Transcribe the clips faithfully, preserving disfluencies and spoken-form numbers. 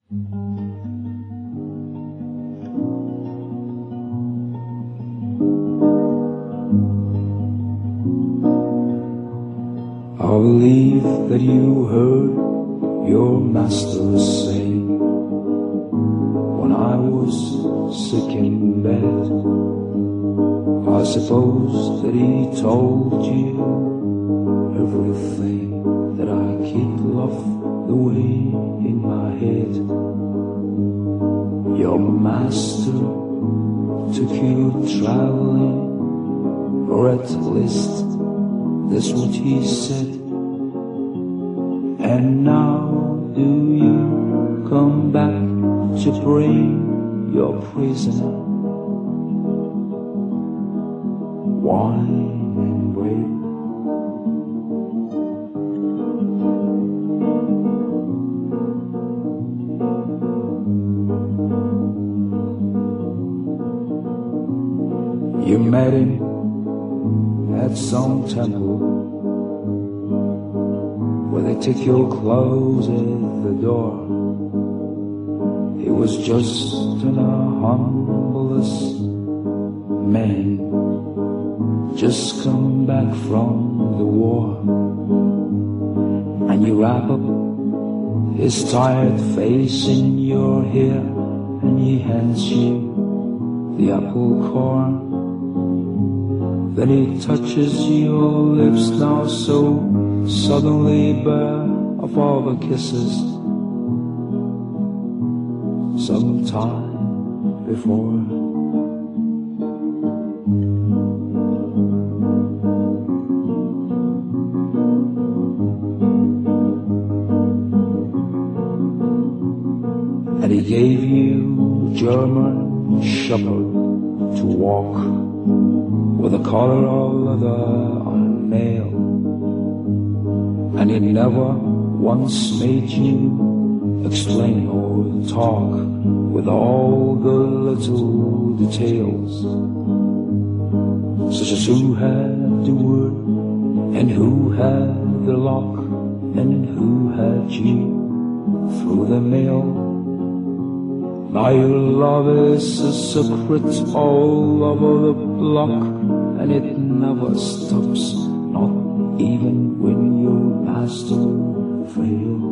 I believe that you heard your master say, when I was sick in bed, I suppose that he told you everything, that I keep love the way in my head. Your master took you traveling, or at least that's what he said. And now do you come back to bring your prisoner wine and bread? You met him at some temple where they take your clothes at the door. He was just an humblest man, just come back from the war. And you wrap up his tired face in your hair, and he hands you the apple core. Then he touches your lips, now so suddenly bare of all the kisses sometime before. And he gave you German shepherd to walk with a collar of leather on nail. And he never once made you explain or talk with all the little details, such as who had the word, and who had the lock, and who had you through the mail. Now your love is a secret all over the block, and it never stops, not even when your master fails.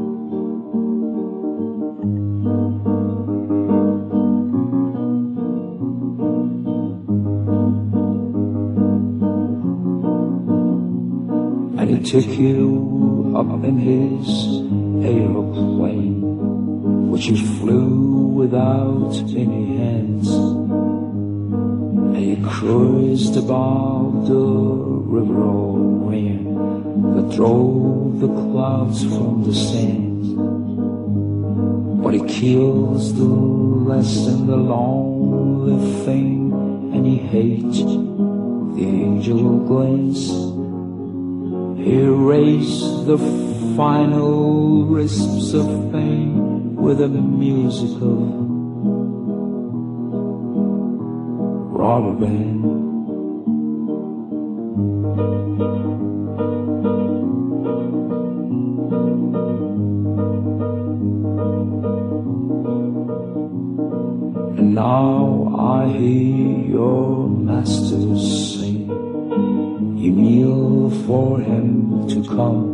And he took you up in his aeroplane, which you flew without any hands. And you cruised above the river of rain that drove the clouds from the sands. But he kills the less and the lonely thing, and he hates the angel glance. He raised the final wisps of fame with a music of rubber band. And now I hear your master sing, you kneel for him to come.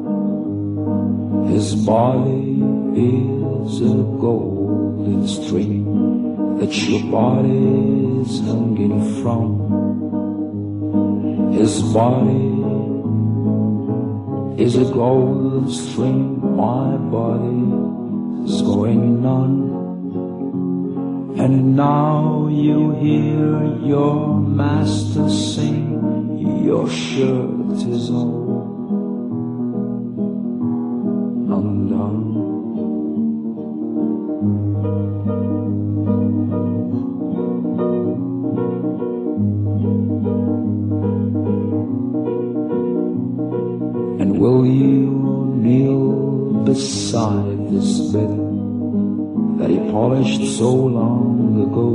His body is a golden string that your body is hanging from. His body is a golden string, my body is going on. And now you hear your master sing, your shirt is all undone. And will you kneel beside this bed that he polished so long ago,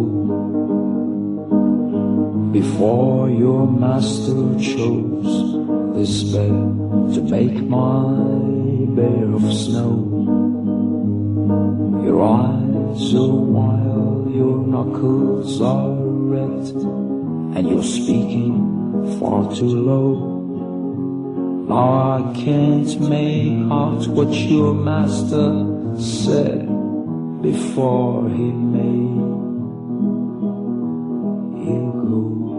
before your master chose this bed to make my bed of snow? Your eyes are wild, your knuckles are red, and you're speaking far too low. Now I can't make out what your master said before he made you go.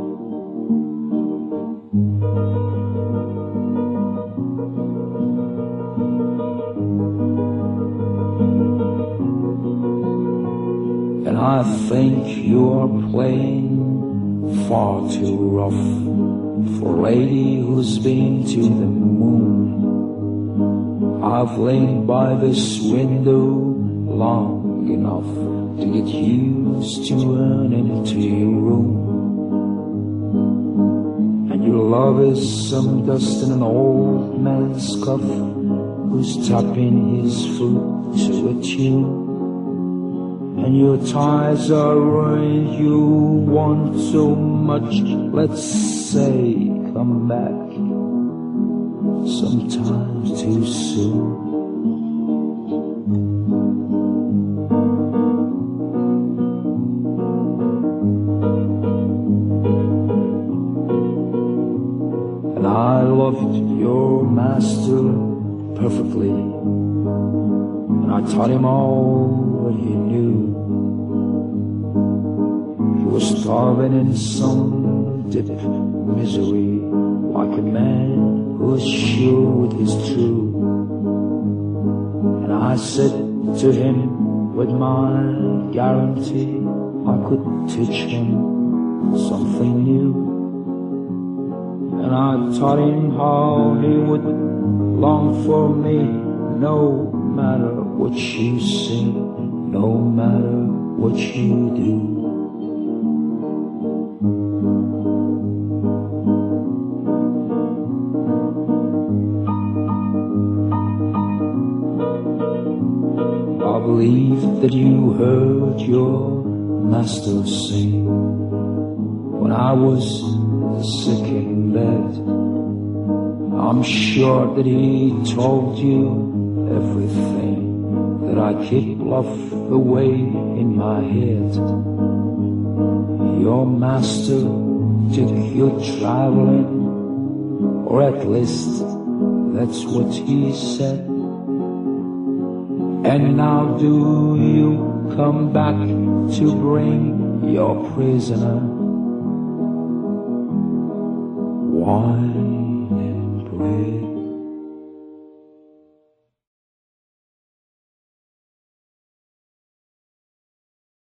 And I think you're playing far too rough for a lady who's been to the moon. I've lain by this window long enough to get used to running into your room. And your love is some dust in an old man's cuff who's tapping his foot to a tune. And your ties are ruined, you want so much, let's say, come back sometimes too soon. And I loved your master perfectly, and I taught him all that he knew. He was starving in some deep misery, like a man who is sure it is true. And I said to him, with my guarantee, I could teach him something new. And I taught him how he would long for me, no matter what you say, no matter what you do. I believe that you heard your master sing when I was sick in bed. I'm sure that he told you everything that I keep locked away in my head. Your master took you traveling, or at least that's what he said. And now do you come back to bring your prisoner wine and bread?